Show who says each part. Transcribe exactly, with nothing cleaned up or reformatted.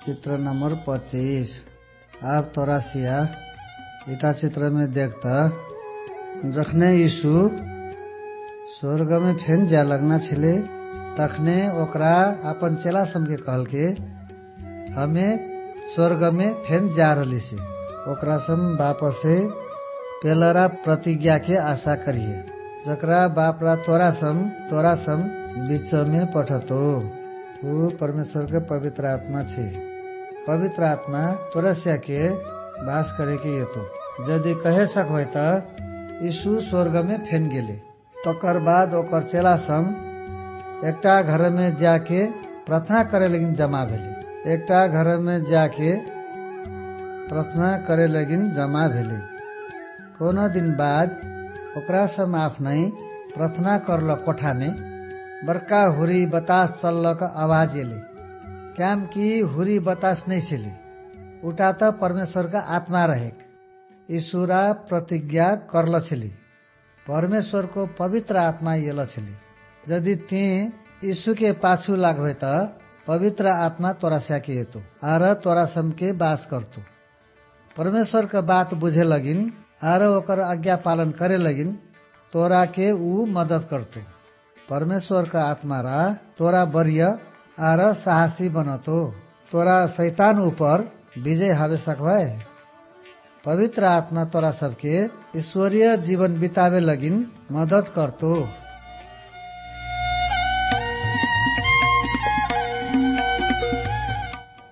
Speaker 1: चित्र नंबर पच्चीस। आप तोरासिया इटा चित्र में देखता जखने यीशु स्वर्ग में फेन जा लगना छिले तखने ओकरा अपन चेला समके कहल के हमें स्वर्ग में फेन जा रही से ओकरा सम वापस से पेलरा प्रतिज्ञा के आशा करिए जकरा बापरा तोरा सम तोरा सम बीच में पठतो वो परमेश्वर के पवित्र आत्मा छे। पवित्र आत्मा तोरसिया के वास करे के ये तो यदि कहे सकबै त यीशु स्वर्ग में फेन गेले तकर बाद ओकर चेला सम एकटा घर में जाके प्रार्थना करे लगिन जमा भेले एकटा घर में जाके प्रार्थना करे लगिन जमा भेले कोनो दिन बाद ओकरा सम आफ्नै प्रार्थना करल कोठा में बड़का हुरी बतास चलक आवाज एले क्याम की हुरी बतास नहीं छेली उटा त परमेश्वर का आत्मा रहेक ईश्वरा प्रतिज्ञा करल छेली परमेश्वर को पवित्र आत्मा येल छेली यदि ती यीशु के पाछू लागबे त पवित्र आत्मा तोरा स्याके येतो आर तोरा सम के बास करतो परमेश्वर का बात बुझे लगिन आर ओकर आज्ञा पालन करे लगिन तोरा के ऊ मदद करतो परमेश्वर का आत्मा रा तोरा बरिय आर साहसी बनतो तोरा शैतान ऊपर विजय हावे सकबै पवित्र आत्मा तोरा सबके ईश्वरीय जीवन बितावे लगिन मदद करतो।